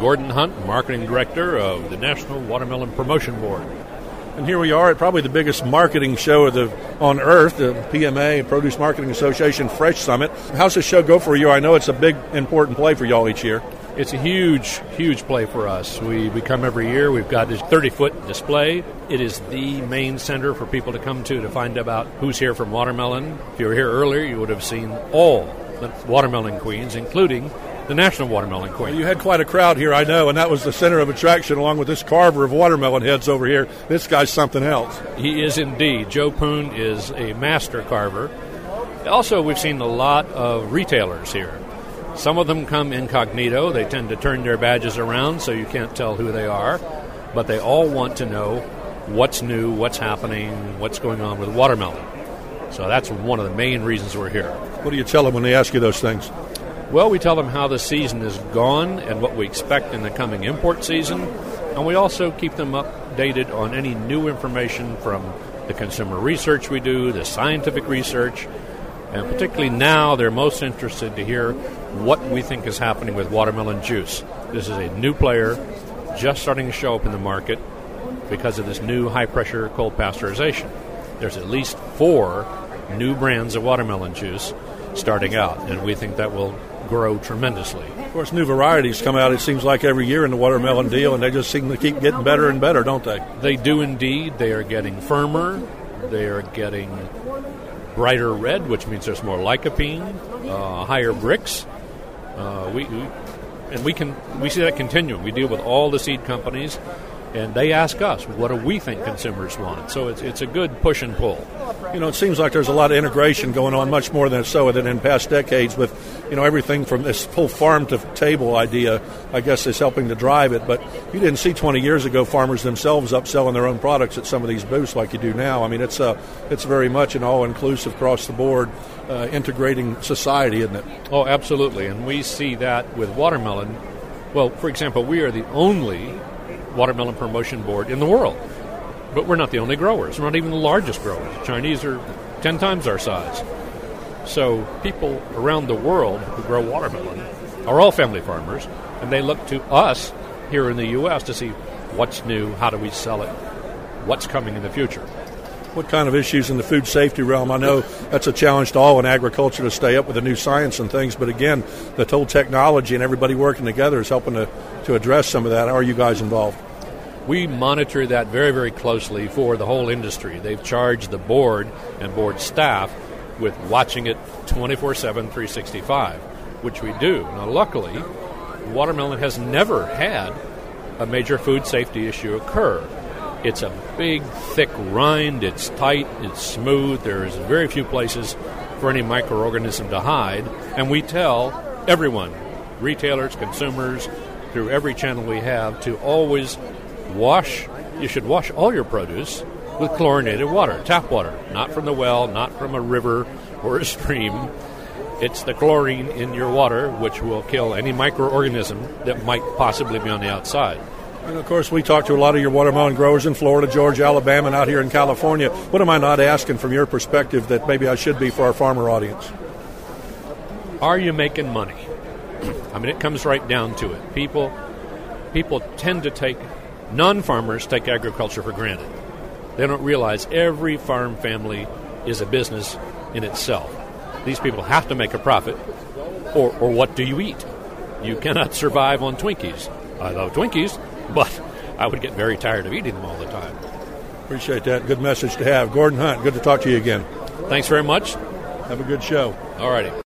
Gordon Hunt, Marketing Director of the National Watermelon Promotion Board. And here we are at probably the biggest marketing show on earth, the PMA, Produce Marketing Association Fresh Summit. How's this show go for you? I know it's a big, important play for y'all each year. It's a huge, huge play for us. We come every year. We've got this 30-foot display. It is the main center for people to come to find out who's here from Watermelon. If you were here earlier, you would have seen all the watermelon queens, including the National Watermelon Queen. Well, you had quite a crowd here, I know, and that was the center of attraction along with this carver of watermelon heads over here. This guy's something else. He is indeed. Joe Poon is a master carver. Also, we've seen a lot of retailers here. Some of them come incognito. They tend to turn their badges around so you can't tell who they are, but they all want to know what's new, what's happening, what's going on with watermelon. So that's one of the main reasons we're here. What do you tell them when they ask you those things? Well, we tell them how the season is gone and what we expect in the coming import season, and we also keep them updated on any new information from the consumer research we do, the scientific research, and particularly now they're most interested to hear what we think is happening with watermelon juice. This is a new player just starting to show up in the market because of this new high-pressure cold pasteurization. There's at least 4 new brands of watermelon juice starting out, and we think that will grow tremendously. Of course, new varieties come out, it seems like, every year in the watermelon deal, and they just seem to keep getting better and better, don't they? They do indeed. They are getting firmer. They are getting brighter red, which means there's more lycopene, higher Brix. We see that continuing. We deal with all the seed companies, and they ask us, what do we think consumers want? So it's a good push and pull. You know, it seems like there's a lot of integration going on, much more than so than in past decades with, you know, everything from this whole farm-to-table idea, I guess, is helping to drive it. But you didn't see 20 years ago farmers themselves upselling their own products at some of these booths like you do now. I mean, it's very much an all-inclusive, across-the-board, integrating society, isn't it? Oh, absolutely. And we see that with watermelon. Well, for example, we are the only watermelon promotion board in the world. But we're not the only growers. We're not even the largest growers. The Chinese are 10 times our size. So people around the world who grow watermelon are all family farmers, and they look to us here in the U.S. to see what's new, how do we sell it, what's coming in the future. What kind of issues in the food safety realm? I know that's a challenge to all in agriculture to stay up with the new science and things, but again, the whole technology and everybody working together is helping to address some of that. How are you guys involved? We monitor that very, very closely for the whole industry. They've charged the board and board staff with watching it 24/7, 365, which we do. Now, luckily, watermelon has never had a major food safety issue occur. It's a big, thick rind. It's tight. It's smooth. There's very few places for any microorganism to hide. And we tell everyone, retailers, consumers, through every channel we have, to always wash. You should wash all your produce with chlorinated water, tap water, not from the well, not from a river or a stream. It's the chlorine in your water which will kill any microorganism that might possibly be on the outside. And, of course, we talk to a lot of your watermelon growers in Florida, Georgia, Alabama, and out here in California. What am I not asking from your perspective that maybe I should be for our farmer audience? Are you making money? I mean, it comes right down to it. People tend to non-farmers take agriculture for granted. They don't realize every farm family is a business in itself. These people have to make a profit, or what do you eat? You cannot survive on Twinkies. I love Twinkies, but I would get very tired of eating them all the time. Appreciate that. Good message to have. Gordon Hunt, good to talk to you again. Thanks very much. Have a good show. All righty.